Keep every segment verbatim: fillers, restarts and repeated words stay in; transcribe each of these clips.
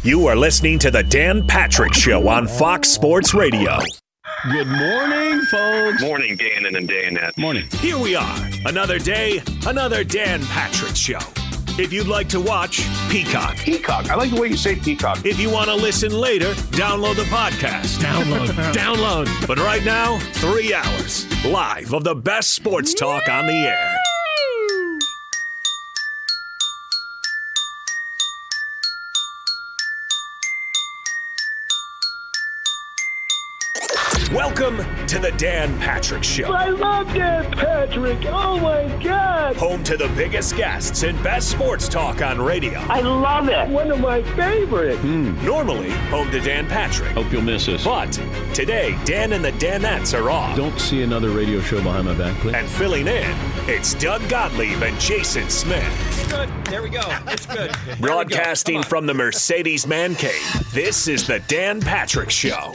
You are listening to the Dan Patrick Show on Fox Sports Radio. Good morning, folks. Morning, Dan and Danette. Morning. Here we are. Another day, another Dan Patrick Show. If you'd like to watch, Peacock. Peacock. I like the way you say peacock. If you want to listen later, download the podcast. Download. Download. But right now, three hours live of the best sports talk on the air. Welcome to the Dan Patrick Show. I love Dan Patrick. Oh, my God. Home to the biggest guests and best sports talk on radio. I love it. One of my favorites. Mm. Normally, home to Dan Patrick. Hope you'll miss us. But today, Dan and the Danettes are off. Don't see another radio show behind my back, please. And filling in, it's Doug Gottlieb and Jason Smith. Good. There we go. It's good. Broadcasting from the Mercedes Man Cave, this is the Dan Patrick Show.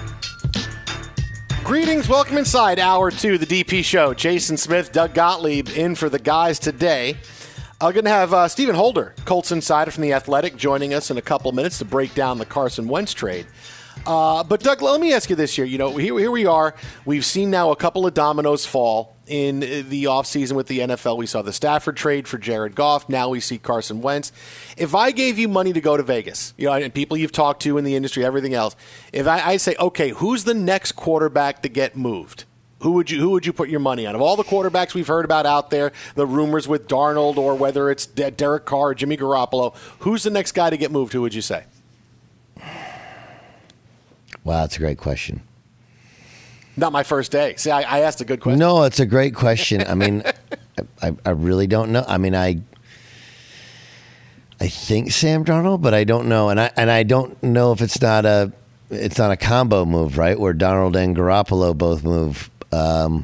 Greetings, welcome inside hour two of the D P Show. Jason Smith, Doug Gottlieb in for the guys today. I'm going to have uh, Stephen Holder, Colts insider from The Athletic, joining us in a couple of minutes to break down the Carson Wentz trade. Uh, but, Doug, let me ask you this here. You know, here, here we are. We've seen now a couple of dominoes fall in the offseason with the N F L. We saw the Stafford trade for Jared Goff. Now we see Carson Wentz. If I gave you money to go to Vegas, you know, and people you've talked to in the industry, everything else, if I, I say, okay, who's the next quarterback to get moved? Who would you who would you put your money on? Of all the quarterbacks we've heard about out there, the rumors with Darnold or whether it's Derek Carr or Jimmy Garoppolo, who's the next guy to get moved? Who would you say? Wow, that's a great question. Not my first day. See, I, I asked a good question. No, it's a great question. I mean, I, I really don't know. I mean, I I think Sam Darnold, but I don't know, and I and I don't know if it's not a it's not a combo move, right? Where Darnold and Garoppolo both move. Um,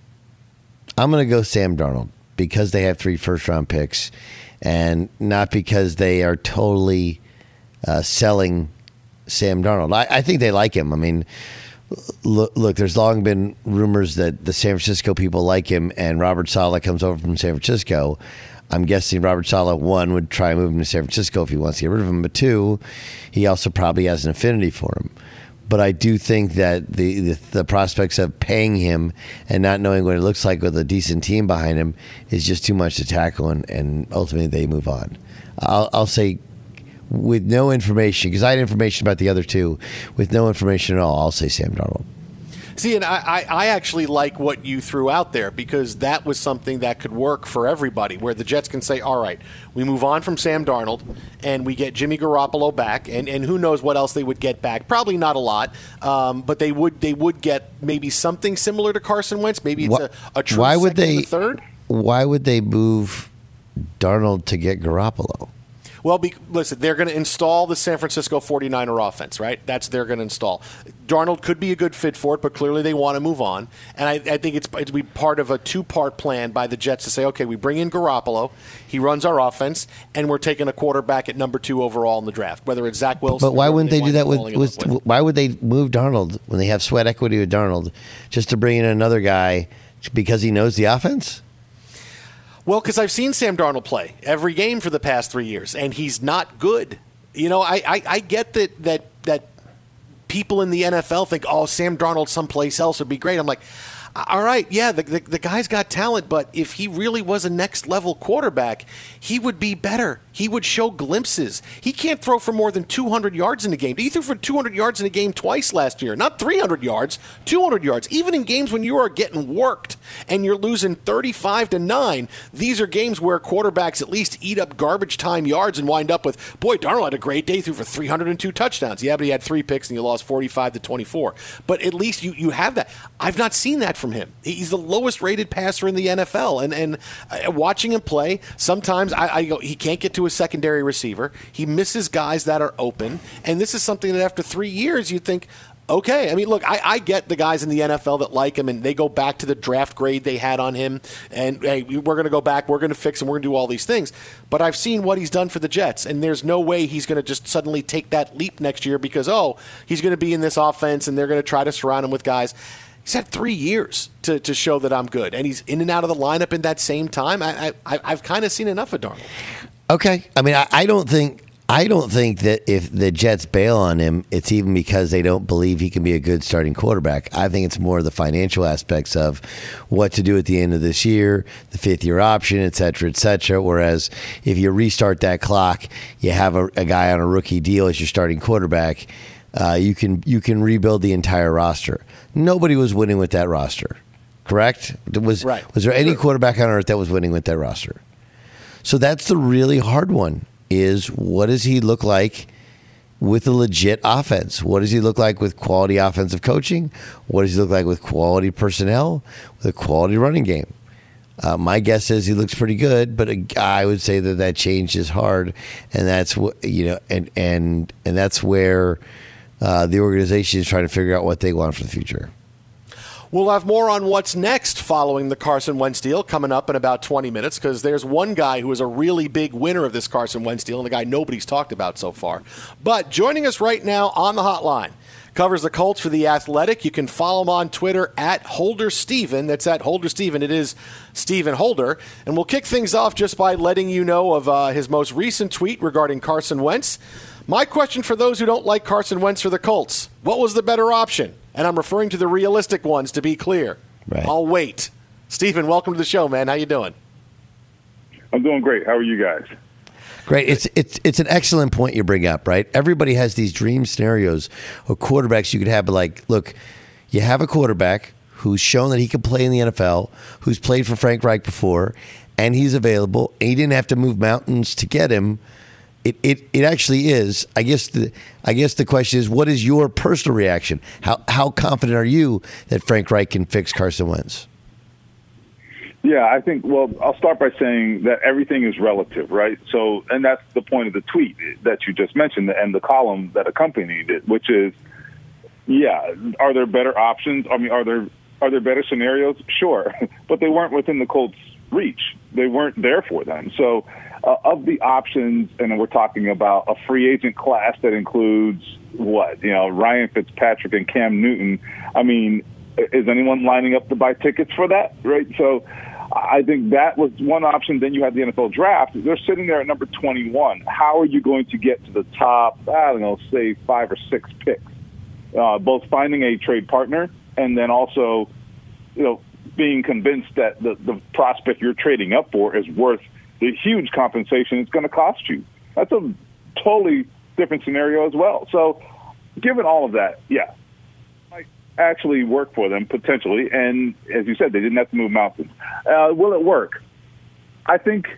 I'm going to go Sam Darnold because they have three first round picks, and not because they are totally uh, selling Sam Darnold. I, I think they like him. I mean. Look, look, there's long been rumors that the San Francisco people like him, and Robert Saleh comes over from San Francisco. I'm guessing Robert Saleh, one, would try and move him to San Francisco if he wants to get rid of him, but two, he also probably has an affinity for him. But I do think that the, the, the prospects of paying him and not knowing what it looks like with a decent team behind him is just too much to tackle, and, and ultimately they move on. I'll, I'll say with no information, because I had information about the other two, with no information at all, I'll say Sam Darnold. See, and I, I, I actually like what you threw out there because that was something that could work for everybody, where the Jets can say, all right, we move on from Sam Darnold and we get Jimmy Garoppolo back, and, and who knows what else they would get back. Probably not a lot, um, but they would they would get maybe something similar to Carson Wentz. Maybe it's a, a true why would second they, and a third. Why would they move Darnold to get Garoppolo? Well, be, listen, they're going to install the San Francisco forty-niner offense, right? That's they're going to install. Darnold could be a good fit for it, but clearly they want to move on. And I, I think it's it'll be part of a two-part plan by the Jets to say, okay, we bring in Garoppolo, he runs our offense, and we're taking a quarterback at number two overall in the draft, whether it's Zach Wilson. But why wouldn't they, they do that with, with, with? Why would they move Darnold when they have sweat equity with Darnold just to bring in another guy because he knows the offense? Well, because I've seen Sam Darnold play every game for the past three years, and he's not good. You know, I, I, I get that, that that people in the N F L think, oh, Sam Darnold someplace else would be great. I'm like, all right, yeah, the, the, the guy's got talent, but if he really was a next-level quarterback, he would be better. He would show glimpses. He can't throw for more than two hundred yards in a game. He threw for two hundred yards in a game twice last year. Not three hundred yards, two hundred yards. Even in games when you are getting worked and you're losing thirty-five to nine, these are games where quarterbacks at least eat up garbage time yards and wind up with, boy, Darnold had a great day, threw for three hundred two touchdowns. Yeah, but he had three picks and you lost forty-five to twenty-four. But at least you, you have that. I've not seen that from him. He's the lowest-rated passer in the N F L. And, and uh, watching him play, sometimes I, I go, he can't get to a secondary receiver. He misses guys that are open. And this is something that after three years you'd think, okay. I mean, look, I, I get the guys in the N F L that like him, and they go back to the draft grade they had on him. And, hey, we're going to go back. We're going to fix him. We're going to do all these things. But I've seen what he's done for the Jets, and there's no way he's going to just suddenly take that leap next year because, oh, he's going to be in this offense, and they're going to try to surround him with guys. He's had three years to, to show that I'm good, and he's in and out of the lineup in that same time. I, I, I've kind of seen enough of Darnold. Okay. I mean, I, I don't think I don't think that if the Jets bail on him, it's even because they don't believe he can be a good starting quarterback. I think it's more the financial aspects of what to do at the end of this year, the fifth-year option, et cetera, et cetera. Whereas if you restart that clock, you have a, a guy on a rookie deal as your starting quarterback, uh, you can you can rebuild the entire roster. Nobody was winning with that roster, correct? Was, right. was there any quarterback on earth that was winning with that roster? So that's the really hard one. Is what does he look like with a legit offense? What does he look like with quality offensive coaching? What does he look like with quality personnel, with a quality running game? Uh, my guess is he looks pretty good, but I would say that that change is hard, and that's what you know, and and and that's where uh, the organization is trying to figure out what they want for the future. We'll have more on what's next following the Carson Wentz deal coming up in about twenty minutes, because there's one guy who is a really big winner of this Carson Wentz deal and the guy nobody's talked about so far. But joining us right now on the hotline, covers the Colts for The Athletic. You can follow him on Twitter at Holder Steven. That's at Holder Steven. It is Steven Holder. And we'll kick things off just by letting you know of uh, his most recent tweet regarding Carson Wentz. My question for those who don't like Carson Wentz for the Colts, what was the better option? And I'm referring to the realistic ones, to be clear. Right. I'll wait. Steven, welcome to the show, man. How you doing? I'm doing great. How are you guys? Great. It's it's it's an excellent point you bring up, right? Everybody has these dream scenarios of quarterbacks you could have, but like, look, you have a quarterback who's shown that he can play in the N F L, who's played for Frank Reich before, and he's available, and he didn't have to move mountains to get him. It, it it actually is. I guess the I guess the question is, what is your personal reaction? How how confident are you that Frank Reich can fix Carson Wentz? Yeah, I think, well, I'll start by saying that everything is relative, right? So, and that's the point of the tweet that you just mentioned and the column that accompanied it, which is, yeah, are there better options? I mean, are there are there better scenarios? Sure, but they weren't within the Colts' reach. They weren't there for them. So, Uh, of the options, and we're talking about a free agent class that includes what, you know, Ryan Fitzpatrick and Cam Newton. I mean, is anyone lining up to buy tickets for that, right? So I think that was one option. Then you had the N F L draft. They're sitting there at number twenty-one. How are you going to get to the top, I don't know, say five or six picks? Uh, both finding a trade partner and then also, you know, being convinced that the, the prospect you're trading up for is worth the huge compensation it's going to cost you. That's a totally different scenario as well. So given all of that, yeah, might actually work for them potentially. And as you said, they didn't have to move mountains. Uh, will it work? I think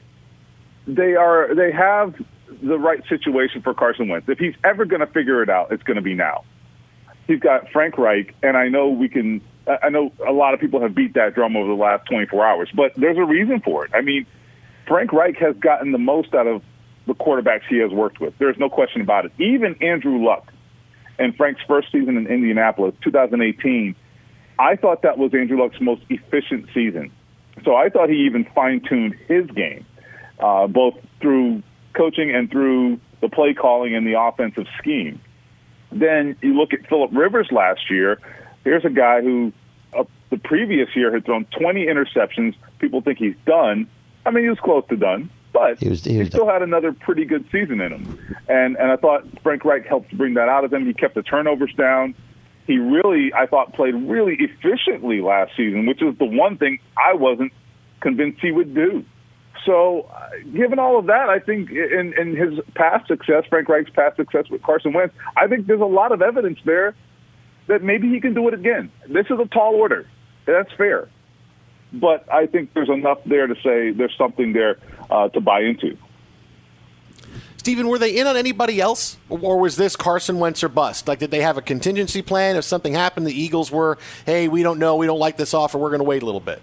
they are. They have the right situation for Carson Wentz. If he's ever going to figure it out, it's going to be now. He's got Frank Reich, and I know we can – I know a lot of people have beat that drum over the last twenty-four hours, but there's a reason for it. I mean, Frank Reich has gotten the most out of the quarterbacks he has worked with. There's no question about it. Even Andrew Luck in Frank's first season in Indianapolis, two thousand eighteen, I thought that was Andrew Luck's most efficient season. So I thought he even fine-tuned his game, uh, both through coaching and through the play calling and the offensive scheme. Then you look at Phillip Rivers last year. Here's a guy who uh, the previous year had thrown twenty interceptions. People think he's done. I mean, he was close to done, but he, was, he, was he still done. had another pretty good season in him. And and I thought Frank Reich helped bring that out of him. He kept the turnovers down. He really, I thought, played really efficiently last season, which is the one thing I wasn't convinced he would do. So uh, given all of that, I think in, in his past success, Frank Reich's past success with Carson Wentz, I think there's a lot of evidence there that maybe he can do it again. This is a tall order. That's fair. But I think there's enough there to say there's something there uh, to buy into. Steven, were they in on anybody else, or was this Carson Wentz or bust? Like, did they have a contingency plan? If something happened, the Eagles were, hey, we don't know, we don't like this offer, we're going to wait a little bit.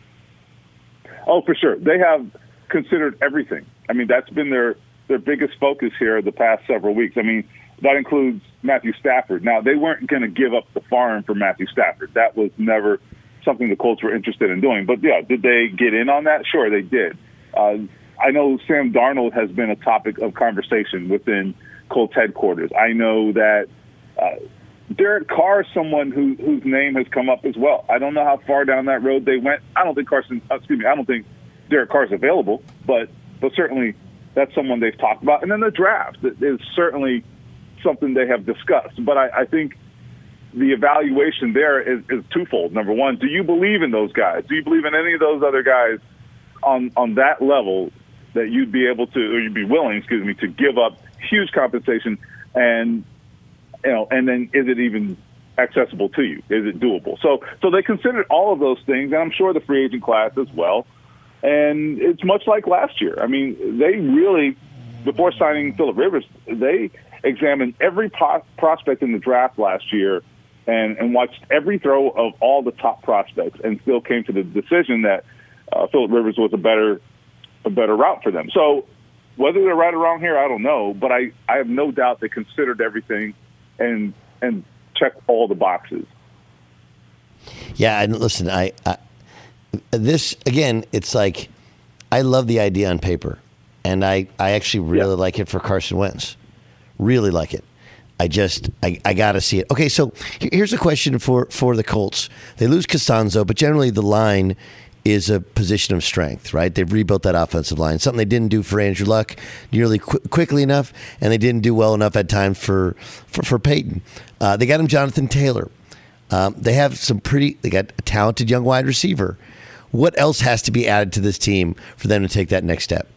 Oh, for sure. They have considered everything. I mean, that's been their, their biggest focus here the past several weeks. I mean, that includes Matthew Stafford. Now, they weren't going to give up the farm for Matthew Stafford. That was never something the Colts were interested in doing. But, yeah, did they get in on that? Sure, they did. Uh, I know Sam Darnold has been a topic of conversation within Colts headquarters. I know that uh, Derek Carr is someone who, whose name has come up as well. I don't know how far down that road they went. I don't think Carson, excuse me, I don't think Derek Carr is available, but but certainly that's someone they've talked about. And then the draft is certainly something they have discussed. But I, I think the evaluation there is, is twofold. Number one, do you believe in those guys? Do you believe in any of those other guys on on that level that you'd be able to, or you'd be willing, excuse me, to give up huge compensation, and you know, and then is it even accessible to you? Is it doable? So, so they considered all of those things, and I'm sure the free agent class as well. And it's much like last year. I mean, they really, before signing Phillip Rivers, they examined every po- prospect in the draft last year and, and watched every throw of all the top prospects, and still came to the decision that uh, Phillip Rivers was a better a better route for them. So whether they're right or wrong here, I don't know, but I, I have no doubt they considered everything and and checked all the boxes. Yeah, and listen, I, I this again, it's like I love the idea on paper, and I, I actually really yeah. like it for Carson Wentz. Really like it. I just I, I got to see it. Okay, so here's a question for, for the Colts. They lose Costanzo, but generally the line is a position of strength, right? They've rebuilt that offensive line, something they didn't do for Andrew Luck nearly qu- quickly enough, and they didn't do well enough at times for for, for Peyton. Uh, they got him Jonathan Taylor. Um, they have some pretty. They got a talented young wide receiver. What else has to be added to this team for them to take that next step?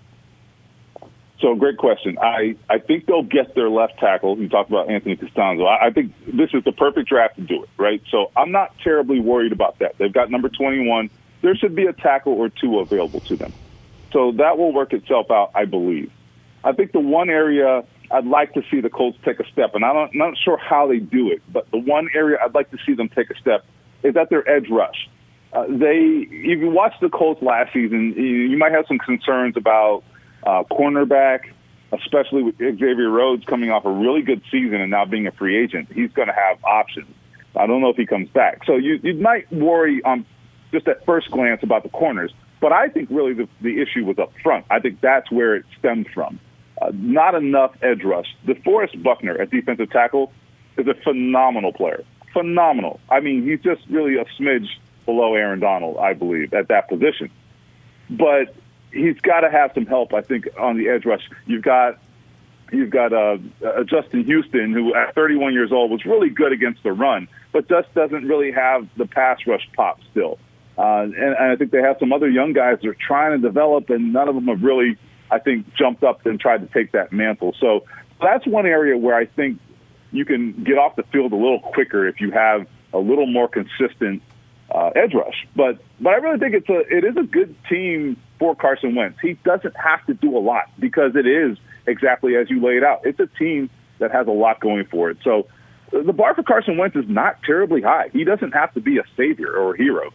So, great question. I, I think they'll get their left tackle. You talked about Anthony Costanzo. I, I think this is the perfect draft to do it, right? So I'm not terribly worried about that. They've got number twenty-one. There should be a tackle or two available to them. So that will work itself out, I believe. I think the one area I'd like to see the Colts take a step, and I'm not sure how they do it, but the one area I'd like to see them take a step is at their edge rush. Uh, they, if you watch the Colts last season, you, you might have some concerns about uh, cornerback, especially with Xavier Rhodes coming off a really good season and now being a free agent. He's going to have options. I don't know if he comes back. So you, you might worry on just at first glance about the corners. But I think really the, the issue was up front. I think that's where it stemmed from. Uh, not enough edge rush. DeForest Buckner at defensive tackle is a phenomenal player. Phenomenal. I mean, he's just really a smidge below Aaron Donald, I believe, at that position. But he's got to have some help, I think, on the edge rush. You've got you've got uh, uh, Justin Houston, who at thirty-one years old was really good against the run, but just doesn't really have the pass rush pop still. Uh, and, and I think they have some other young guys that are trying to develop, and none of them have really, I think, jumped up and tried to take that mantle. So that's one area where I think you can get off the field a little quicker if you have a little more consistent uh, edge rush. But but I really think it's a it is a good team for Carson Wentz. He doesn't have to do a lot because it is exactly as you laid out. It's a team that has a lot going for it. So the bar for Carson Wentz is not terribly high. He doesn't have to be a savior or a hero.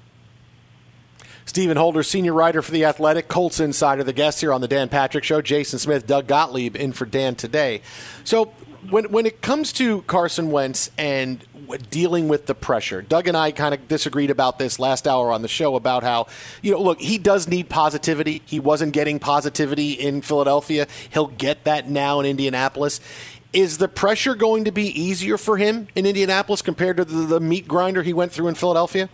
Stephen Holder, senior writer for The Athletic, Colts Insider, the guest here on the Dan Patrick Show. Jason Smith, Doug Gottlieb in for Dan today. So when when it comes to Carson Wentz and dealing with the pressure, Doug and I kind of disagreed about this last hour on the show about how, you know, look, he does need positivity. He wasn't getting positivity in Philadelphia. He'll get that now in Indianapolis. Is the pressure going to be easier for him in Indianapolis compared to the, the meat grinder he went through in Philadelphia?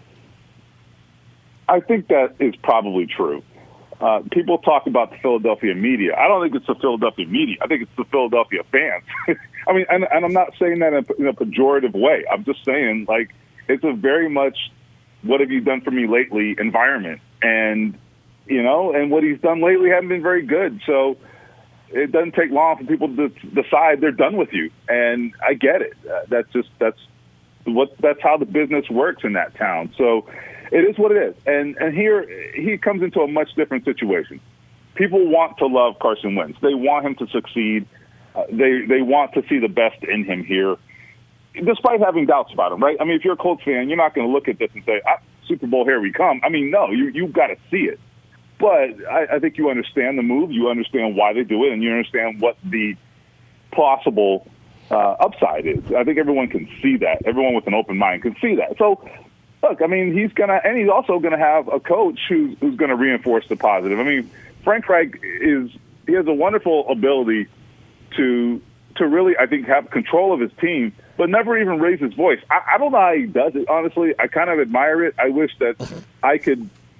I think that is probably true. Uh, people talk about the Philadelphia media. I don't think it's the Philadelphia media. I think it's the Philadelphia fans. I mean, and, and I'm not saying that in a, in a pejorative way. I'm just saying, like, it's a very much what have you done for me lately environment. And, you know, and what he's done lately hasn't been very good. So it doesn't take long for people to decide they're done with you. And I get it. Uh, that's just, that's what, that's how the business works in that town. So it is what it is. And and here he comes into a much different situation. People want to love Carson Wentz. They want him to succeed. Uh, they they want to see the best in him here, despite having doubts about him, right? I mean, if you're a Colts fan, you're not going to look at this and say, ah, Super Bowl, here we come. I mean, no, you, you've got to see it. But I, I think you understand the move. You understand why they do it, and you understand what the possible uh, upside is. I think everyone can see that. Everyone with an open mind can see that. So, look, I mean, he's going to – and he's also going to have a coach who's, who's going to reinforce the positive. I mean, Frank Reich is – he has a wonderful ability to to really, I think, have control of his team, but never even raise his voice. I, I don't know how he does it, honestly. I kind of admire it. I wish that I could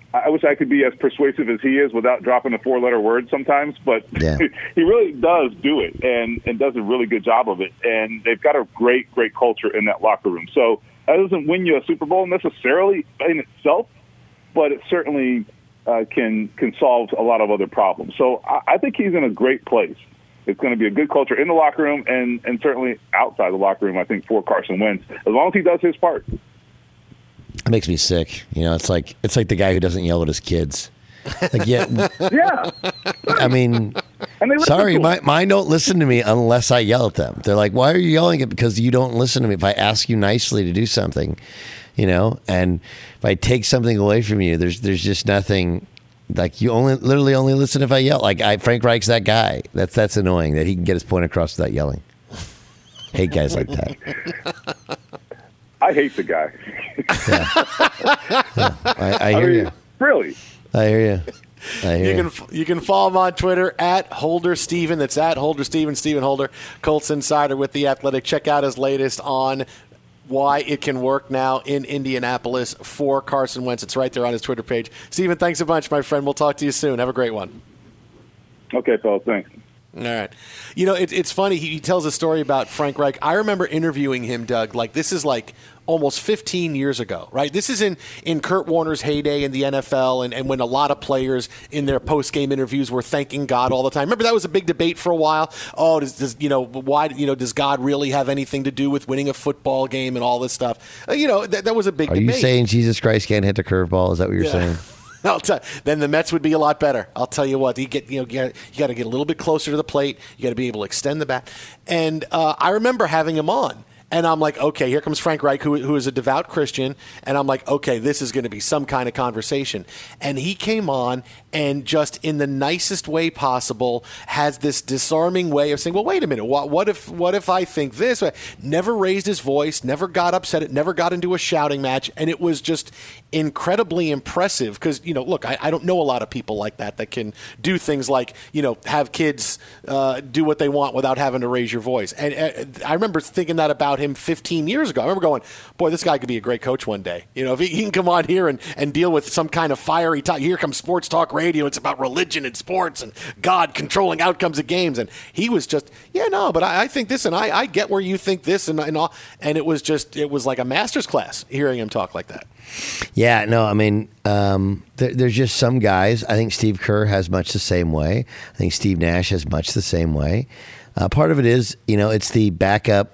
I wish I could be as persuasive as he is without dropping a four-letter word sometimes, but Yeah. he really does do it and, and does a really good job of it. And they've got a great, great culture in that locker room. So that doesn't win you a Super Bowl necessarily in itself, but it certainly uh, can can solve a lot of other problems. So I, I think he's in a great place. It's going to be a good culture in the locker room and, and certainly outside the locker room, I think, for Carson Wentz, as long as he does his part. It makes me sick. You know, it's like it's like the guy who doesn't yell at his kids. Like, yeah, Yeah. I mean, And they listen sorry, to him. my, mine don't listen to me unless I yell at them. They're like, why are you yelling at? Because you don't listen to me. If I ask you nicely to do something, you know, and if I take something away from you, there's there's just nothing. Like, you only literally only listen if I yell. Like, I, Frank Reich's that guy. That's that's annoying that he can get his point across without yelling. Hate guys like that. I hate the guy. I, I I hear mean, you. really. I hear you. I hear You you. can you can follow him on Twitter at Holder Steven. That's at Holder Steven, Steven Holder, Colts Insider with The Athletic. Check out his latest on why it can work now in Indianapolis for Carson Wentz. It's right there on his Twitter page. Steven, thanks a bunch, my friend. We'll talk to you soon. Have a great one. Okay, fellas, thanks. All right. You know, it, it's funny. He, he tells a story about Frank Reich. I remember interviewing him, Doug. Like, this is like almost fifteen years ago, right? This is in, in Kurt Warner's heyday in the N F L and, and when a lot of players in their post-game interviews were thanking God all the time. Remember, that was a big debate for a while. Oh, does, does you know, why, you know, does God really have anything to do with winning a football game and all this stuff? Uh, you know, that, that was a big Are debate. you saying Jesus Christ can't hit the curveball? Is that what you're Yeah. saying? I'll tell. Then the Mets would be a lot better. I'll tell you what. You get you know you got to get a little bit closer to the plate. You got to be able to extend the bat. And uh, I remember having him on. And I'm like, okay, here comes Frank Reich, who, who is a devout Christian. And I'm like, okay, this is going to be some kind of conversation. And he came on and just in the nicest way possible has this disarming way of saying, well, wait a minute. What, what if what if I think this? Never raised his voice, never got upset. It never got into a shouting match. And it was just incredibly impressive because, you know, look, I, I don't know a lot of people like that that can do things like, you know, have kids uh, do what they want without having to raise your voice. And uh, I remember thinking that about him fifteen years ago. I remember going, boy, this guy could be a great coach one day. You know, if he, he can come on here and, and deal with some kind of fiery talk. Here comes sports talk radio. It's about religion and sports and God controlling outcomes of games. And he was just, yeah, no, but I, I think this and I, I get where you think this and, and all. And it was just, it was like a master's class hearing him talk like that. Yeah, no, I mean, um, there, there's just some guys. I think Steve Kerr has much the same way. I think Steve Nash has much the same way. Uh, part of it is, you know, it's the backup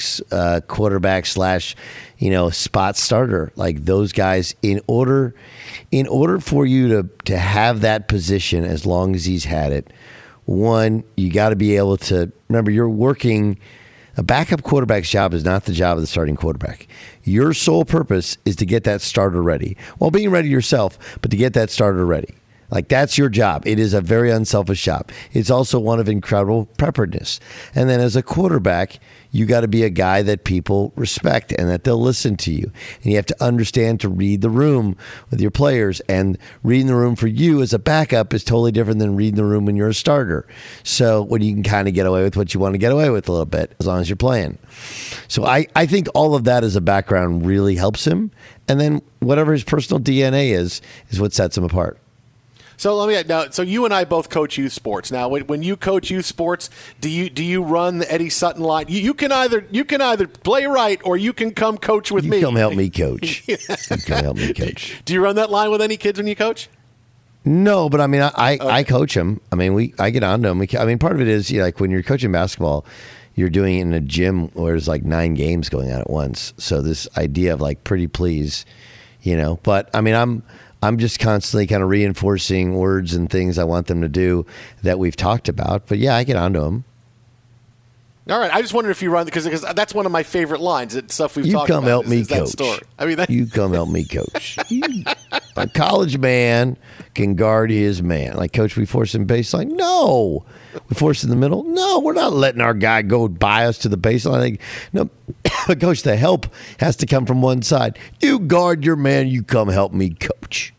uh, quarterback slash, you know, spot starter. Like those guys, in order, in order for you to to have that position as long as he's had it, one, you got to be able to remember you're working. A backup quarterback's job is not the job of the starting quarterback. Your sole purpose is to get that starter ready. While being ready yourself, but to get that starter ready. Like, that's your job. It is a very unselfish job. It's also one of incredible preparedness. And then as a quarterback, you got to be a guy that people respect and that they'll listen to you. And you have to understand to read the room with your players. And reading the room for you as a backup is totally different than reading the room when you're a starter. So when you can kind of get away with what you want to get away with a little bit, as long as you're playing. So I, I think all of that as a background really helps him. And then whatever his personal D N A is, is what sets him apart. So let me now. So you and I both coach youth sports. Now, when, when you coach youth sports, do you do you run the Eddie Sutton line? You, you can either you can either play right or you can come coach with you me. You come help me coach. You come help me coach. Do you run that line with any kids when you coach? No, but I mean, I I, Okay. I coach them. I mean, we I get on to them. We, I mean, part of it is, you know, like when you're coaching basketball, you're doing it in a gym where there's like nine games going on at once. So this idea of like pretty please, you know. But I mean, I'm. I'm just constantly kind of reinforcing words and things I want them to do that we've talked about. But yeah, I get onto them. All right. I just wondered if you run because because that's one of my favorite lines. It's stuff we've You talked come about. help is, me is that coach. story. I mean, that, You come help me coach. You- a college man can guard his man. Like, coach, we force him baseline. No. We force in the middle. No, we're not letting our guy go by us to the baseline. Like, no, coach, the help has to come from one side. You guard your man. You come help me coach.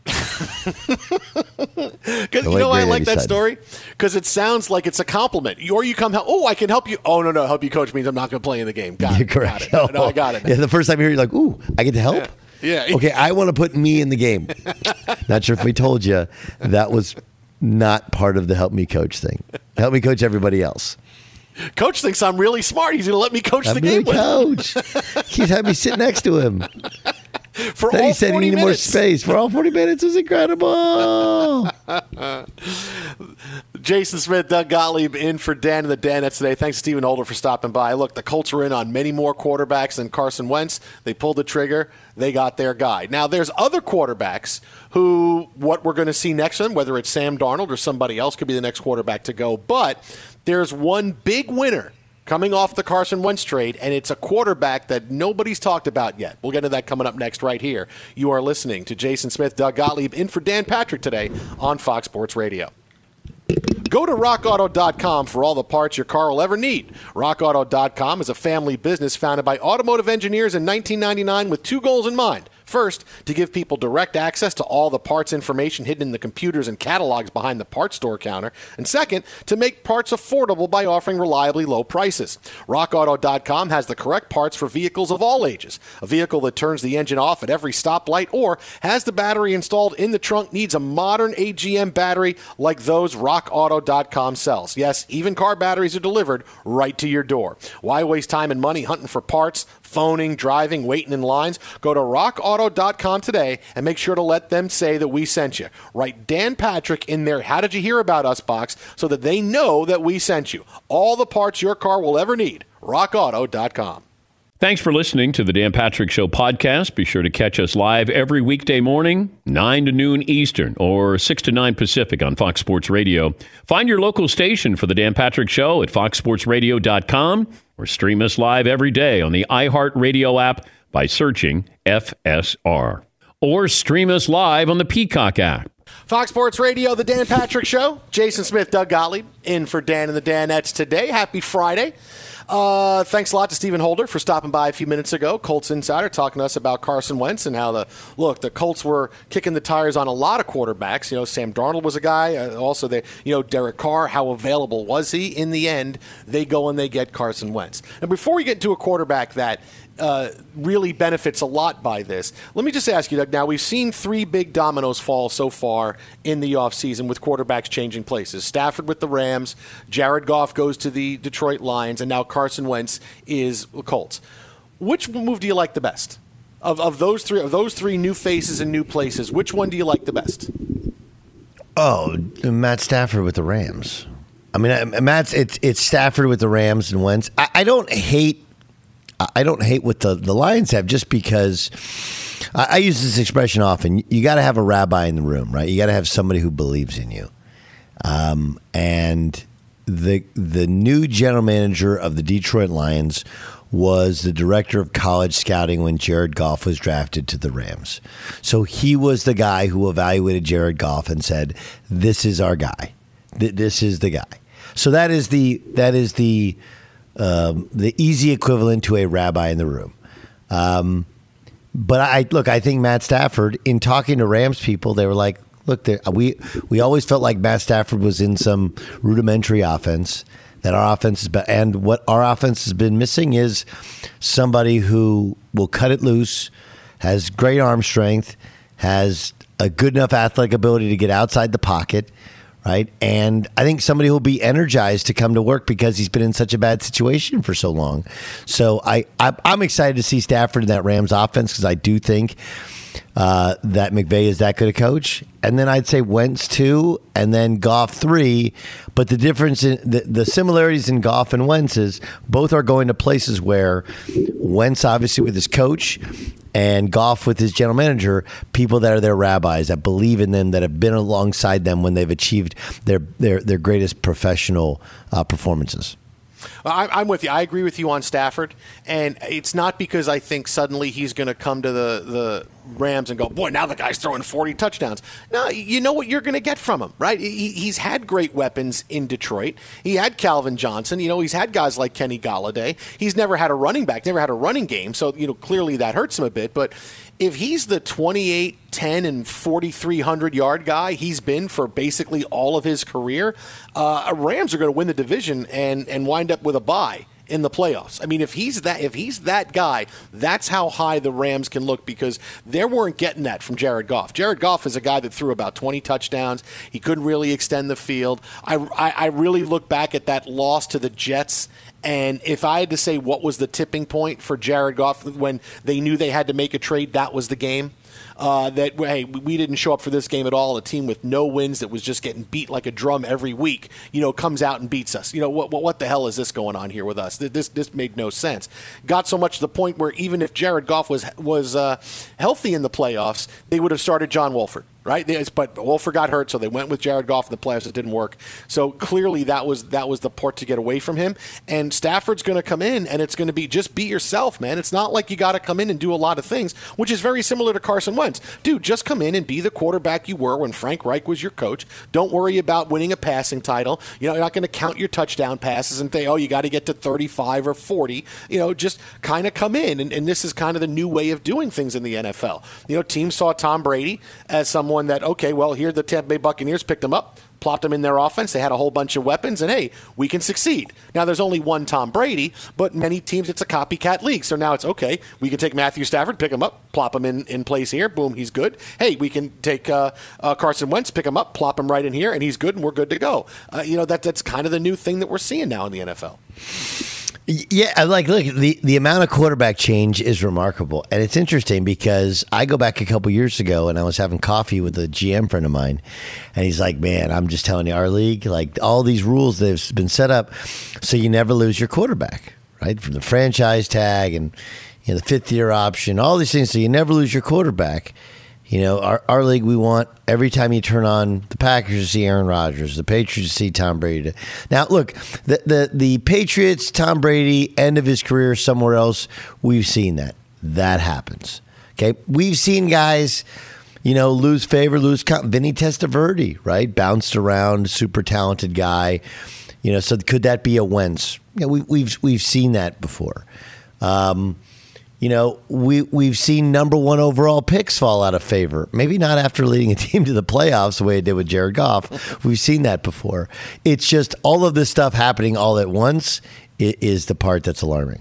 Because you know why I like that story? Because it sounds like it's a compliment. Or you come help. Oh, I can help you. Oh, no, no. Help you coach means I'm not going to play in the game. Got You're it. correct. Got it. No, no, I got it. Yeah, the first time you hear, you're like, ooh, I get to help? Yeah. Yeah. Okay, I want to put me in the game. Not sure if we told you that was not part of the help me coach thing. Help me coach everybody else. Coach thinks I'm really smart. He's going to let me coach I'm the game with coach. He's had me sit next to him. For then all he said he forty needed minutes. more space. For all forty minutes, it was incredible. Jason Smith, Doug Gottlieb in for Dan and the Danettes today. Thanks to Stephen Holder for stopping by. Look, the Colts were in on many more quarterbacks than Carson Wentz. They pulled the trigger. They got their guy. Now, there's other quarterbacks who, what we're going to see next to them, whether it's Sam Darnold or somebody else, could be the next quarterback to go. But there's one big winner coming off the Carson Wentz trade, and it's a quarterback that nobody's talked about yet. We'll get to that coming up next right here. You are listening to Jason Smith, Doug Gottlieb, in for Dan Patrick today on Fox Sports Radio. Go to rock auto dot com for all the parts your car will ever need. rock auto dot com is a family business founded by automotive engineers in nineteen ninety-nine with two goals in mind. First, to give people direct access to all the parts information hidden in the computers and catalogs behind the parts store counter. And second, to make parts affordable by offering reliably low prices. rock auto dot com has the correct parts for vehicles of all ages. A vehicle that turns the engine off at every stoplight or has the battery installed in the trunk needs a modern A G M battery like those rock auto dot com sells. Yes, even car batteries are delivered right to your door. Why waste time and money hunting for parts, phoning, driving, waiting in lines? Go to rock auto dot com today and make sure to let them say that we sent you. Write Dan Patrick in their How Did You Hear About Us box so that they know that we sent you. All the parts your car will ever need. rock auto dot com. Thanks for listening to the Dan Patrick Show podcast. Be sure to catch us live every weekday morning, nine to noon Eastern or six to nine Pacific on Fox Sports Radio. Find your local station for the Dan Patrick Show at fox sports radio dot com or stream us live every day on the iHeartRadio app by searching F S R. Or stream us live on the Peacock app. Fox Sports Radio, the Dan Patrick Show. Jason Smith, Doug Gottlieb, in for Dan and the Danettes today. Happy Friday. Uh, thanks a lot to Stephen Holder for stopping by a few minutes ago. Colts Insider talking to us about Carson Wentz and how the look the Colts were kicking the tires on a lot of quarterbacks. You know, Sam Darnold was a guy. Uh, also, they you know Derek Carr. How available was he? In the end, they go and they get Carson Wentz. And before we get into a quarterback that uh, really benefits a lot by this, let me just ask you, Doug. Now we've seen three big dominoes fall so far in the offseason with quarterbacks changing places. Stafford with the Rams, Jared Goff goes to the Detroit Lions, and now Carson Wentz is the Colts. Which move do you like the best? Of of those three of those three new faces and new places, which one do you like the best? Oh, Matt Stafford with the Rams. I mean, Matt's it's it's Stafford with the Rams and Wentz. I, I don't hate I don't hate what the, the Lions have just because I, I use this expression often. You got to have a rabbi in the room, right? You got to have somebody who believes in you. Um, and the the new general manager of the Detroit Lions was the director of college scouting when Jared Goff was drafted to the Rams. So he was the guy who evaluated Jared Goff and said, "This is our guy. This is the guy." So that is the that is the um, the easy equivalent to a rabbi in the room. Um, but I look, I think Matt Stafford, in talking to Rams people, they were like, "Look, we we always felt like Matt Stafford was in some rudimentary offense. That our offense is, be- and what our offense has been missing is somebody who will cut it loose, has great arm strength, has a good enough athletic ability to get outside the pocket." Right. And I think somebody will be energized to come to work because he's been in such a bad situation for so long. So I, I, I'm excited to see Stafford in that Rams offense because I do think uh, that McVay is that good a coach. And then I'd say Wentz two and then Goff three. But the difference in the, the similarities in Goff and Wentz is both are going to places where Wentz, obviously, with his coach, and Goff with his general manager, people that are their rabbis, that believe in them, that have been alongside them when they've achieved their their, their greatest professional uh, performances. I'm with you. I agree with you on Stafford, and it's not because I think suddenly he's going to come to the, the Rams and go, boy, now the guy's throwing forty touchdowns. No, you know what you're going to get from him, right? He, he's had great weapons in Detroit. He had Calvin Johnson. You know, he's had guys like Kenny Golladay. He's never had a running back, never had a running game, so, you know, clearly that hurts him a bit. But if he's the twenty-eight, ten, and forty-three hundred yard guy he's been for basically all of his career, uh, Rams are going to win the division and, and wind up with a bye in the playoffs. I mean, if he's that if he's that guy, that's how high the Rams can look, because they weren't getting that from Jared Goff. Jared Goff is a guy that threw about twenty touchdowns. He couldn't really extend the field. I, I, I really look back at that loss to the Jets, and if I had to say what was the tipping point for Jared Goff when they knew they had to make a trade, that was the game. Uh, that, hey, we didn't show up for this game at all. A team with no wins that was just getting beat like a drum every week, you know, comes out and beats us. You know, what what the hell is this going on here with us? This this made no sense. Got so much to the point where even if Jared Goff was was uh, healthy in the playoffs, they would have started John Wolford. Right, but Wolford got hurt, so they went with Jared Goff in the playoffs. It didn't work. So clearly, that was that was the part to get away from him. And Stafford's going to come in, and it's going to be just be yourself, man. It's not like you got to come in and do a lot of things, which is very similar to Carson Wentz. Dude, just come in and be the quarterback you were when Frank Reich was your coach. Don't worry about winning a passing title. You know, you're not going to count your touchdown passes and say, oh, you got to get to thirty-five or forty. You know, just kind of come in, and, and this is kind of the new way of doing things in the N F L. You know, teams saw Tom Brady as someone that, okay, well, here the Tampa Bay Buccaneers picked him up, plopped him in their offense. They had a whole bunch of weapons, and hey, we can succeed. Now, there's only one Tom Brady, but many teams, it's a copycat league. So now it's, okay, we can take Matthew Stafford, pick him up, plop him in, in place here. Boom, he's good. Hey, we can take uh, uh, Carson Wentz, pick him up, plop him right in here, and he's good, and we're good to go. Uh, you know, that that's kind of the new thing that we're seeing now in the N F L. Yeah, like, look, the, the amount of quarterback change is remarkable. And it's interesting because I go back a couple years ago and I was having coffee with a G M friend of mine. And he's like, man, I'm just telling you, our league, like all these rules that have been set up so you never lose your quarterback, right? From the franchise tag and, you know, the fifth year option, all these things, so you never lose your quarterback. You know, our, our league, we want every time you turn on the Packers to see Aaron Rodgers, the Patriots to see Tom Brady. Now, look, the, the the Patriots, Tom Brady, end of his career somewhere else, we've seen that. That happens. Okay? We've seen guys, you know, lose favor, lose count. Vinny Testaverde, right? Bounced around, super talented guy. You know, so could that be a Wentz? Yeah, we, we've we've seen that before. Um You know, we, we've seen number one overall picks fall out of favor. Maybe not after leading a team to the playoffs the way it did with Jared Goff. We've seen that before. It's just all of this stuff happening all at once is the part that's alarming.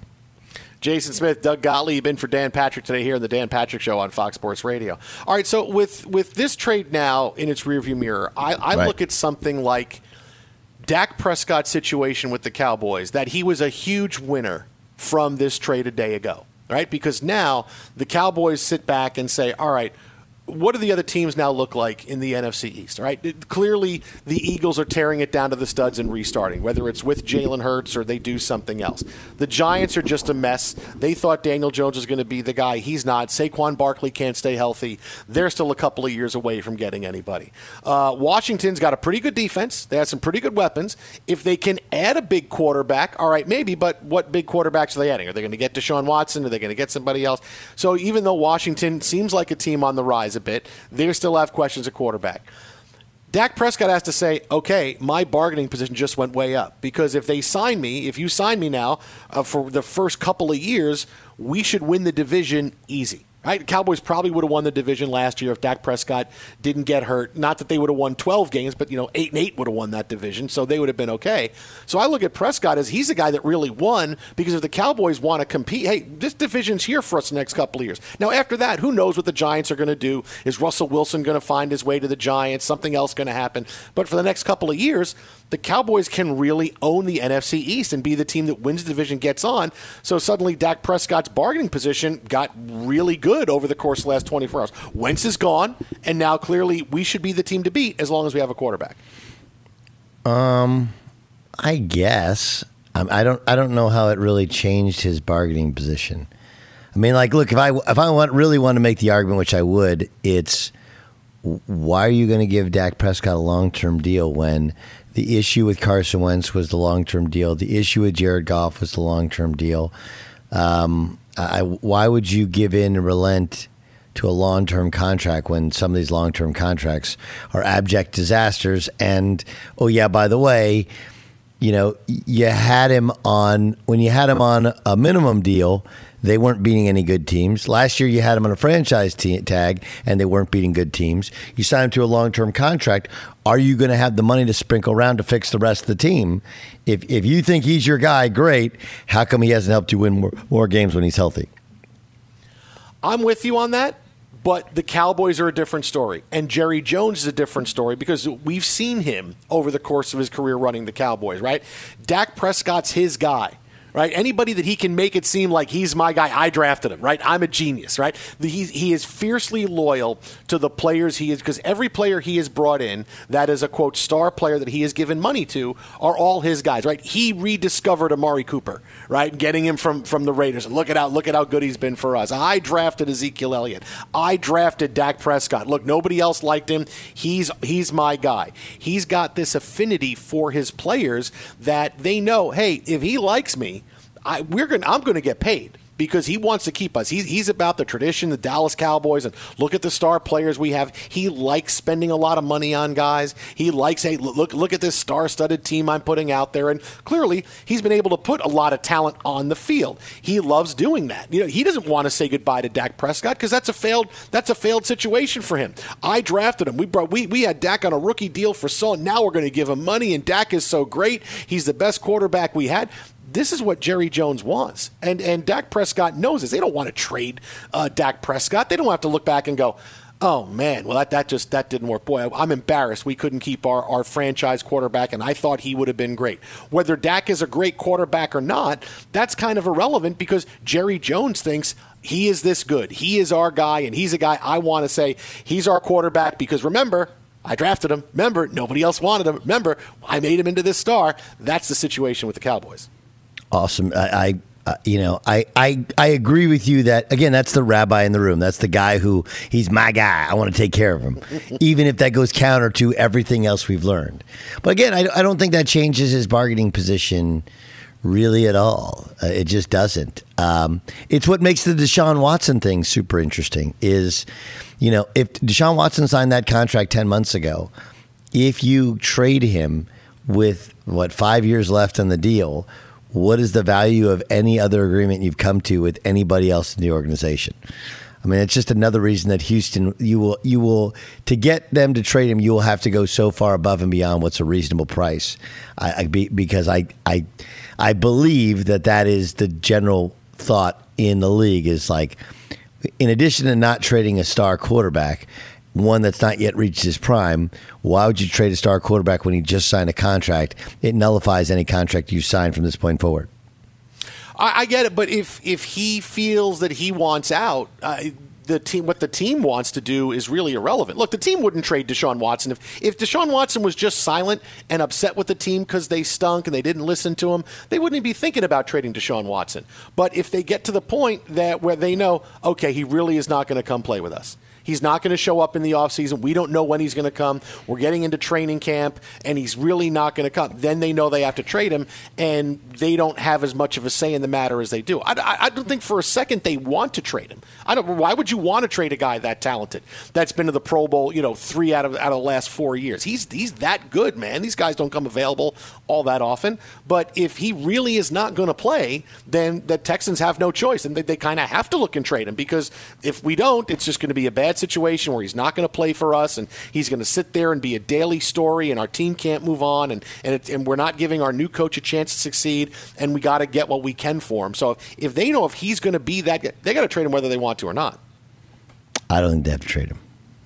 Jason Smith, Doug Gottlieb in for Dan Patrick today here on the Dan Patrick Show on Fox Sports Radio. All right, so with, with this trade now in its rearview mirror, I, I right. look at something like Dak Prescott's situation with the Cowboys, that he was a huge winner from this trade a day ago. Right? Because now the Cowboys sit back and say, all right, what do the other teams now look like in the N F C East? Right? It, clearly, the Eagles are tearing it down to the studs and restarting, whether it's with Jalen Hurts or they do something else. The Giants are just a mess. They thought Daniel Jones was going to be the guy. He's not. Saquon Barkley can't stay healthy. They're still a couple of years away from getting anybody. Uh, Washington's got a pretty good defense. They have some pretty good weapons. If they can add a big quarterback, all right, maybe, but what big quarterbacks are they adding? Are they going to get Deshaun Watson? Are they going to get somebody else? So even though Washington seems like a team on the rise a bit, they still have questions at quarterback. Dak Prescott has to say, okay, my bargaining position just went way up, because if they sign me, if you sign me now uh, for the first couple of years, we should win the division easy. Right? Cowboys probably would have won the division last year if Dak Prescott didn't get hurt. Not that they would have won twelve games, but, you know, eight and eight would have won that division, so they would have been okay. So I look at Prescott as he's a guy that really won, because if the Cowboys want to compete, hey, this division's here for us the next couple of years. Now, after that, who knows what the Giants are going to do? Is Russell Wilson going to find his way to the Giants? Something else going to happen? But for the next couple of years, the Cowboys can really own the N F C East and be the team that wins the division, gets on. So suddenly Dak Prescott's bargaining position got really good over the course of the last twenty-four hours. Wentz is gone, and now clearly we should be the team to beat as long as we have a quarterback. Um, I guess um, I don't. I don't know how it really changed his bargaining position. I mean, like, look, if I if I want really want to make the argument, which I would, it's why are you going to give Dak Prescott a long-term deal when the issue with Carson Wentz was the long-term deal, the issue with Jared Goff was the long-term deal. Um, I, why would you give in and relent to a long-term contract when some of these long-term contracts are abject disasters? And, oh, yeah, by the way, you know, you had him on when you had him on a minimum deal. They weren't beating any good teams. Last year, you had him on a franchise t- tag, and they weren't beating good teams. You signed him to a long-term contract. Are you going to have the money to sprinkle around to fix the rest of the team? If if you think he's your guy, great. How come he hasn't helped you win more, more games when he's healthy? I'm with you on that, but the Cowboys are a different story, and Jerry Jones is a different story because we've seen him over the course of his career running the Cowboys, right? Dak Prescott's his guy. Right? Anybody that he can make it seem like he's my guy, I drafted him, right? I'm a genius, right? He, he is fiercely loyal to the players he is, because every player he has brought in that is a, quote, star player that he has given money to are all his guys, right? He rediscovered Amari Cooper, right? Getting him from, from the Raiders. Look at how, look at how good he's been for us. I drafted Ezekiel Elliott. I drafted Dak Prescott. Look, nobody else liked him. He's, he's my guy. He's got this affinity for his players that they know, hey, if he likes me, I, we're going. I'm going to get paid because he wants to keep us. He's, he's about the tradition, the Dallas Cowboys, and look at the star players we have. He likes spending a lot of money on guys. He likes, hey, look, look at this star-studded team I'm putting out there. And clearly, he's been able to put a lot of talent on the field. He loves doing that. You know, he doesn't want to say goodbye to Dak Prescott because that's a failed that's a failed situation for him. I drafted him. We brought we we had Dak on a rookie deal for so. Now we're going to give him money, and Dak is so great. He's the best quarterback we had. This is what Jerry Jones wants. And and Dak Prescott knows this. They don't want to trade uh, Dak Prescott. They don't have to look back and go, oh, man, well, that, that just that didn't work. Boy, I'm embarrassed. We couldn't keep our, our franchise quarterback, and I thought he would have been great. Whether Dak is a great quarterback or not, that's kind of irrelevant because Jerry Jones thinks he is this good. He is our guy, and he's a guy I want to say he's our quarterback because, remember, I drafted him. Remember, nobody else wanted him. Remember, I made him into this star. That's the situation with the Cowboys. Awesome. I, I uh, you know, I, I, I agree with you that, again, that's the rabbi in the room. That's the guy who, he's my guy. I want to take care of him, even if that goes counter to everything else we've learned. But again, I, I don't think that changes his bargaining position really at all. Uh, it just doesn't. Um, it's what makes the Deshaun Watson thing super interesting is, you know, if Deshaun Watson signed that contract ten months ago, if you trade him with, what, five years left on the deal, what is the value of any other agreement you've come to with anybody else in the organization? I mean, it's just another reason that Houston, you will, you will, to get them to trade him, you will have to go so far above and beyond what's a reasonable price. I, I be, because I, I, I believe that that is the general thought in the league is like, in addition to not trading a star quarterback, one that's not yet reached his prime, why would you trade a star quarterback when he just signed a contract? It nullifies any contract you sign from this point forward. I, I get it, but if if he feels that he wants out, uh, the team, what the team wants to do is really irrelevant. Look, the team wouldn't trade Deshaun Watson. If, if Deshaun Watson was just silent and upset with the team because they stunk and they didn't listen to him, they wouldn't be thinking about trading Deshaun Watson. But if they get to the point that where they know, okay, he really is not going to come play with us. He's not going to show up in the offseason. We don't know when he's going to come. We're getting into training camp, and he's really not going to come. Then they know they have to trade him, and they don't have as much of a say in the matter as they do. I, I, I don't think for a second they want to trade him. I don't. Why would you want to trade a guy that talented, that's been to the Pro Bowl, you know, three out of out of the last four years? He's he's that good, man. These guys don't come available all that often. But if he really is not going to play, then the Texans have no choice, and they, they kind of have to look and trade him because if we don't, it's just going to be a bad situation where he's not going to play for us and he's going to sit there and be a daily story and our team can't move on and and, it, and we're not giving our new coach a chance to succeed and we got to get what we can for him. So if they know if he's going to be that good, they got to trade him whether they want to or not. I don't think they have to trade him.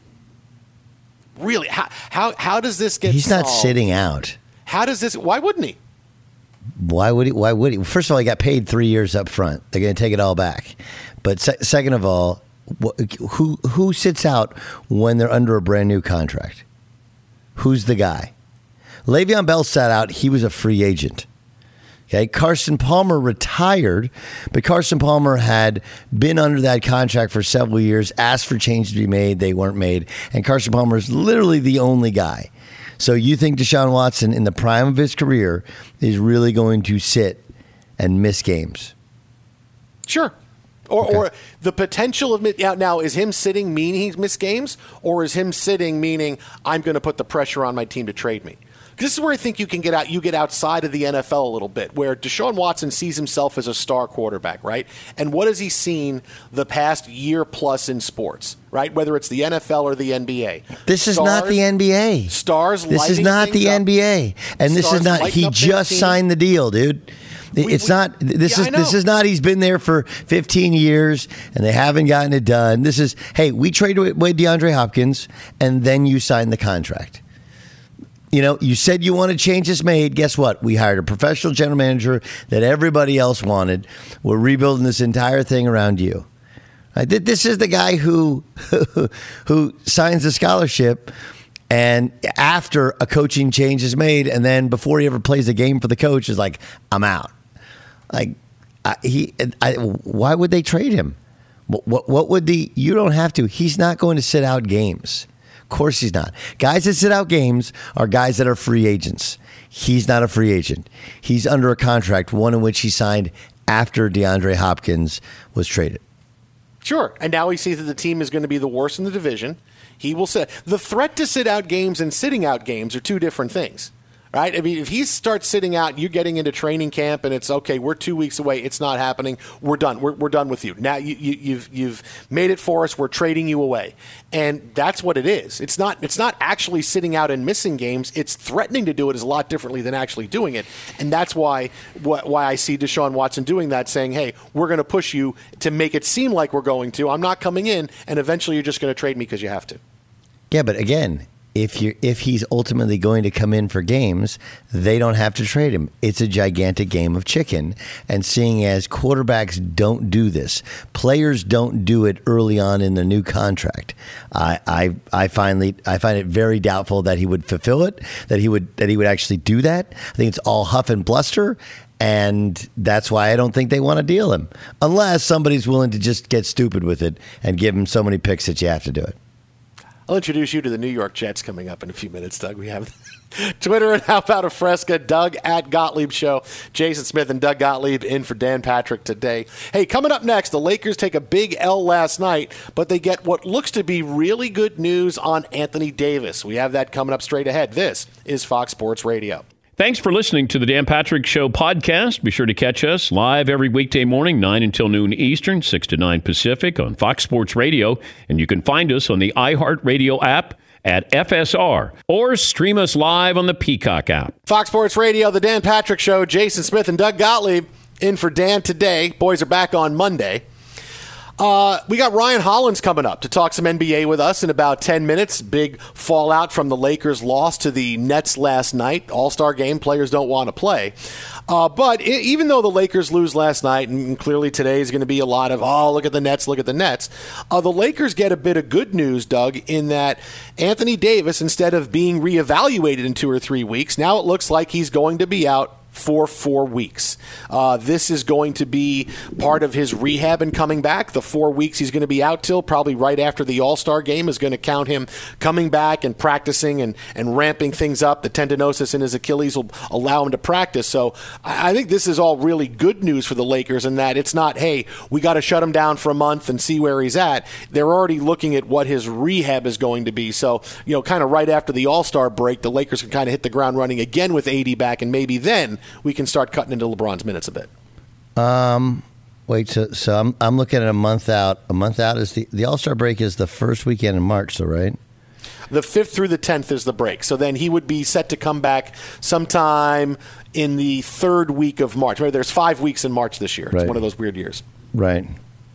Really? How how, how does this get He's solved? Not sitting out. How does this – why wouldn't he? Why would he? Why would he? First of all, he got paid three years up front. They're going to take it all back. But se- second of all, Who who sits out when they're under a brand new contract? Who's the guy? Le'Veon Bell sat out. He was a free agent. Okay, Carson Palmer retired, but Carson Palmer had been under that contract for several years, asked for changes to be made. They weren't made. And Carson Palmer is literally the only guy. So you think Deshaun Watson, in the prime of his career, is really going to sit and miss games? Sure. Or, okay. or the potential of – now, is him sitting meaning he's missed games, or is him sitting meaning I'm going to put the pressure on my team to trade me? This is where I think you can get out. You get outside of the N F L a little bit, where Deshaun Watson sees himself as a star quarterback, right? And what has he seen the past year plus in sports, right? Whether it's the N F L or the N B A. This stars, is not the N B A. Stars. This is not the up. N B A, and this Stars is not. He just signed the deal, dude. We, it's we, not. This yeah, is this is not. He's been there for fifteen years, and they haven't gotten it done. This is. Hey, we traded away DeAndre Hopkins, and then you signed the contract. You know, you said you wanted changes made. Guess what? We hired a professional general manager that everybody else wanted. We're rebuilding this entire thing around you. Right? This is the guy who who signs a scholarship, and after a coaching change is made, and then before he ever plays a game for the coach, is like, I'm out. Like, I, he. I, why would they trade him? What, what? What would the? You don't have to. He's not going to sit out games. Of course he's not. Guys that sit out games are guys that are free agents. He's not a free agent. He's under a contract, one in which he signed after DeAndre Hopkins was traded. Sure. And now he sees that the team is going to be the worst in the division. He will sit. The threat to sit out games and sitting out games are two different things. Right? I mean, if he starts sitting out, you're getting into training camp, and it's okay. We're two weeks away. It's not happening. We're done. We're, we're done with you. Now you, you, you've you've made it for us. We're trading you away, and that's what it is. It's not it's not actually sitting out and missing games. It's threatening to do it is a lot differently than actually doing it, and that's why why I see Deshaun Watson doing that, saying, "Hey, we're going to push you to make it seem like we're going to. I'm not coming in, and eventually you're just going to trade me because you have to." Yeah, but again. If you if he's ultimately going to come in for games, they don't have to trade him. It's a gigantic game of chicken. And seeing as quarterbacks don't do this, players don't do it early on in the new contract. I I I finally I find it very doubtful that he would fulfill it, that he would that he would actually do that. I think it's all huff and bluster. And that's why I don't think they want to deal him, unless somebody's willing to just get stupid with it and give him so many picks that you have to do it. I'll introduce you to the New York Jets coming up in a few minutes, Doug. We have Twitter and How About a Fresca, Doug at Gottlieb Show. Jason Smith and Doug Gottlieb in for Dan Patrick today. Hey, coming up next, the Lakers take a big L last night, but they get what looks to be really good news on Anthony Davis. We have that coming up straight ahead. This is Fox Sports Radio. Thanks for listening to the Dan Patrick Show podcast. Be sure to catch us live every weekday morning, nine until noon Eastern, six to nine Pacific on Fox Sports Radio. And you can find us on the iHeartRadio app at F S R or stream us live on the Peacock app. Fox Sports Radio, the Dan Patrick Show, Jason Smith and Doug Gottlieb in for Dan today. Boys are back on Monday. Uh, we got Ryan Hollins coming up to talk some N B A with us in about ten minutes. Big fallout from the Lakers' loss to the Nets last night. All-star game, players don't want to play. Uh, but it, even though the Lakers lose last night, and clearly today is going to be a lot of, oh, look at the Nets, look at the Nets, uh, the Lakers get a bit of good news, Doug, in that Anthony Davis, instead of being reevaluated in two or three weeks, now it looks like he's going to be out for four weeks. Uh, this is going to be part of his rehab and coming back. The four weeks he's going to be out till, probably right after the All-Star game, is going to count him coming back and practicing and, and ramping things up. The tendinosis in his Achilles will allow him to practice. So I, I think this is all really good news for the Lakers in that it's not, hey, we got to shut him down for a month and see where he's at. They're already looking at what his rehab is going to be. So, you know, kind of right after the All-Star break, the Lakers can kind of hit the ground running again with A D back, and maybe then we can start cutting into LeBron's minutes a bit. Um, wait, so so I'm I'm looking at a month out. A month out is the the All-Star break is the first weekend in March, so right? The fifth through the tenth is the break. So then he would be set to come back sometime in the third week of March. Remember, there's five weeks in March this year. It's right. one of those weird years. Right.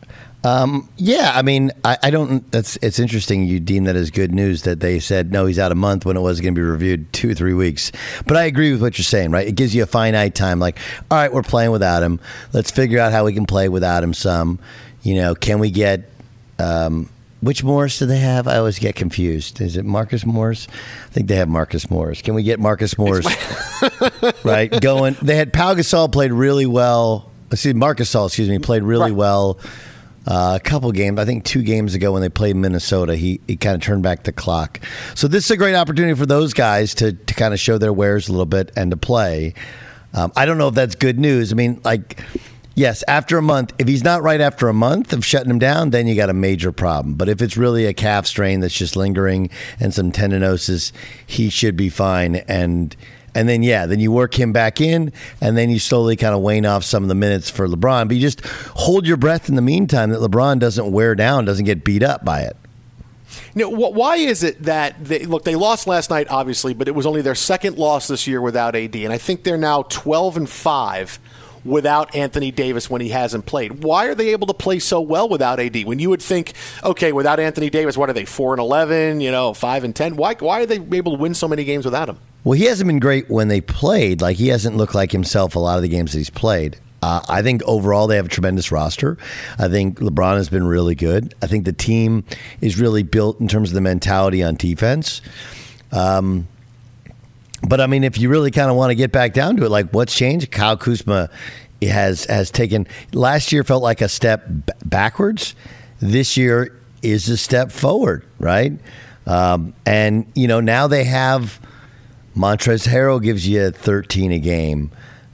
Um, yeah, I mean, I, I don't. That's it's interesting. You deem that as good news that they said no, he's out a month when it was going to be reviewed two, three weeks. But I agree with what you're saying. Right? It gives you a finite time. Like, all right, we're playing without him. Let's figure out how we can play without him. Some, you know, can we get? Um, which Morris do they have? I always get confused. Is it Marcus Morris? I think they have Marcus Morris. Can we get Marcus Morris? My- right, going. They had Pau Gasol played really well. Excuse Marc Gasol, excuse me, played really right. well. Uh, a couple games, I think two games ago when they played Minnesota, he, he kind of turned back the clock. So this is a great opportunity for those guys to, to kind of show their wares a little bit and to play. Um, I don't know if that's good news. I mean, like, Yes, after a month. If he's not right after a month of shutting him down, then you got a major problem. But if it's really a calf strain that's just lingering and some tendinosis, he should be fine. And and then, yeah, then you work him back in, and then you slowly kind of wane off some of the minutes for LeBron. But you just hold your breath in the meantime that LeBron doesn't wear down, doesn't get beat up by it. You know, why is it that they look? They lost last night, obviously, but it was only their second loss this year without A D, and I think they're now twelve and five without Anthony Davis when he hasn't played. Why are they able to play so well without A D? When you would think, okay, without Anthony Davis, what are they? Four and eleven, you know, five and ten. Why? Why are they able to win so many games without him? Well, he hasn't been great when they played. Like, he hasn't looked like himself a lot of the games that he's played. Uh, I think overall they have a tremendous roster. I think LeBron has been really good. I think the team is really built in terms of the mentality on defense. Um, but, I mean, if you really kind of want to get back down to it, like, what's changed? Kyle Kuzma has, has taken – last year felt like a step b- backwards. This year is a step forward, right? Um, and, you know, now they have – Montrezl Harrell gives you thirteen a game.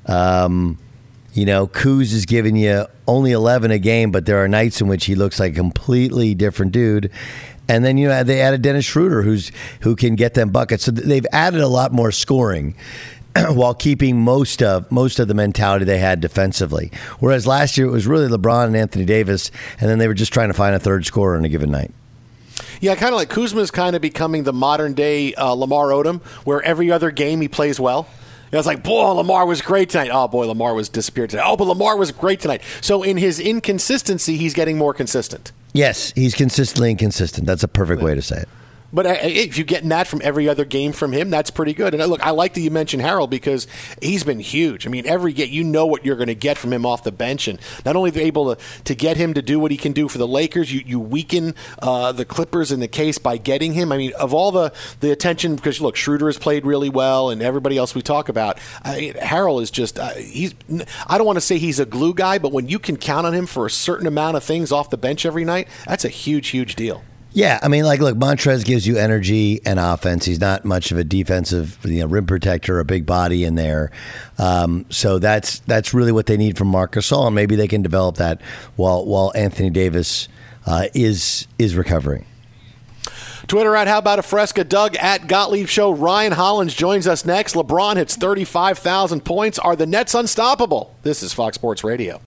Um, you know, Kuz is giving you only eleven a game, but there are nights in which he looks like a completely different dude. And then, you know, they added Dennis Schroeder, who's who can get them buckets. So they've added a lot more scoring while keeping most of most of the mentality they had defensively. Whereas last year it was really LeBron and Anthony Davis, and then they were just trying to find a third scorer on a given night. Yeah, kind of like Kuzma's kind of becoming the modern-day uh, Lamar Odom, where every other game he plays well. It was like, boy, Lamar was great tonight. Oh, boy, Lamar was disappeared tonight. Oh, but Lamar was great tonight. So in his inconsistency, he's getting more consistent. Yes, he's consistently inconsistent. That's a perfect way to say it. But if you're getting that from every other game from him, that's pretty good. And look, I like that you mentioned Harrell because he's been huge. I mean, every game, you know what you're going to get from him off the bench. And not only are they able to, to get him to do what he can do for the Lakers, you, you weaken uh, the Clippers in the case by getting him. I mean, of all the, the attention, because look, Schroeder has played really well and everybody else we talk about, I, Harrell is just, uh, he's. I don't want to say he's a glue guy, but when you can count on him for a certain amount of things off the bench every night, that's a huge, huge deal. Yeah, I mean, like, look, Montrez gives you energy and offense. He's not much of a defensive, you know, rim protector, a big body in there. Um, so that's that's really what they need from Marc Gasol, and maybe they can develop that while while Anthony Davis uh, is is recovering. Twitter at How About a Fresca, Doug at Gottlieb Show. Ryan Hollins joins us next. LeBron hits thirty-five thousand points. Are the Nets unstoppable? This is Fox Sports Radio.